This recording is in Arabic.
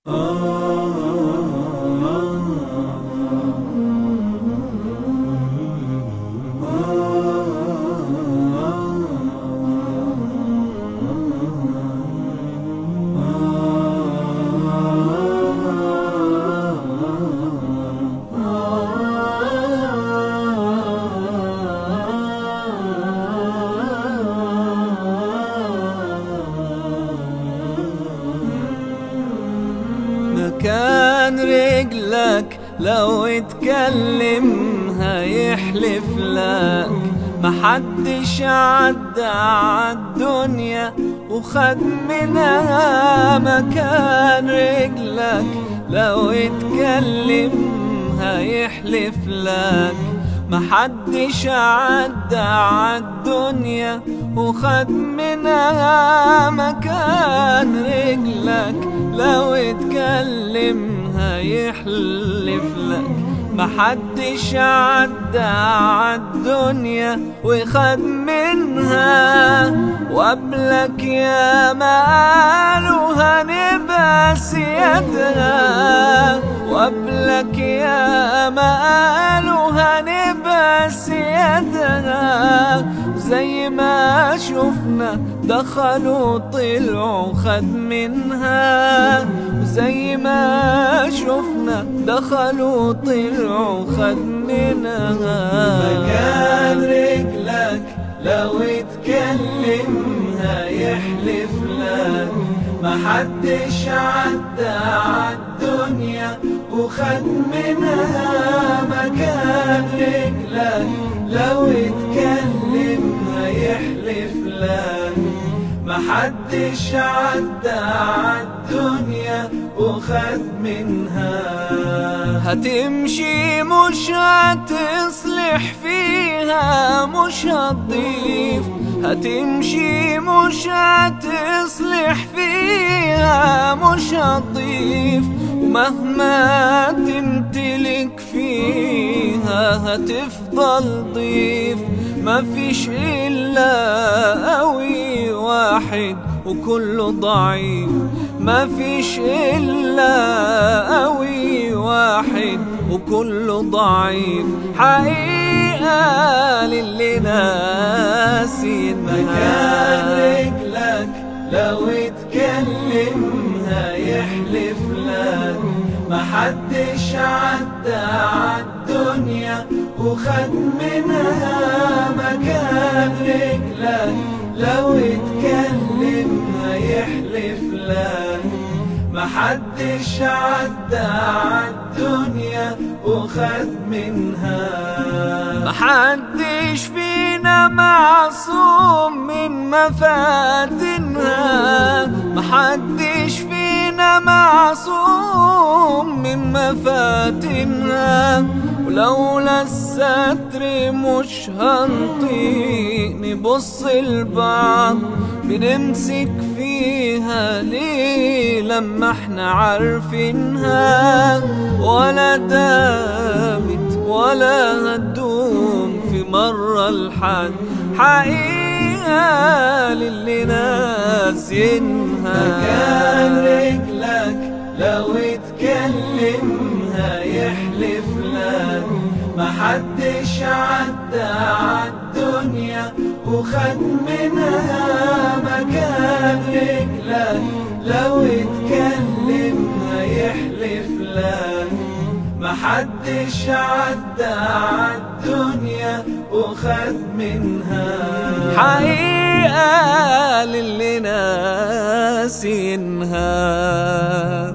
مكان رجلك لو اتكلم هيحلف لك محدش عدى عالدنيا وخد منها. مكان رجلك لو اتكلم هيحلف لك محدش عدى عالدنيا وخد منها. مكان رجلك لو اتكلم هيحلف لك محدش عدى عالدنيا وخد منها. وقبلك يا ما قالوا هنبقى سيادها، وقبلك يا ما قالوا هنبقى سيادها. زي ما شفنا دخلوا طلعوا خد منها، وزي ما شفنا دخلوا طلعوا خد منها. مكان رجلك لو اتكلم هيحلف لك محدش عدى عالدنيا وخد منها. مكان رجلك لو اتكلم هيحلف لك محدش عدى عالدنيا وخد منها. هتمشي مش هتصلح فيها مش هتضيف، هتمشي مش هتصلح فيها مش هتضيف. ومهما تمتلك فيها هتفضل ضيف. مفيش إلا قوي واحد وكله ضعيف، مفيش إلا قوي واحد وكله ضعيف. حقيقة للي ناسينها. مكان رجلك لو اتكلم هيحلف لك محدش عدى عالدنيا وخد منها. مكان رجلك لو اتكلم هيحلف لك محدش عدى عالدنيا وخد منها. محدش فينا معصوم من مفاتنها، محدش فينا معصوم من مفاتنها. ولولا الستر مش هنطيق نبص لبعض، بنمسك فيها ليه لما احنا عارفينها. ولا دامت ولا هتدوم في مرة لحد، حقيقة للي ناسينها. مكان رجلك لو اتكلم هيحلف لك محدش عدى عالدنيا وخد منها. مكان رجلك لو اتكلم هيحلف لك محدش عدى عالدنيا وخد منها. حقيقة للي ناسينها.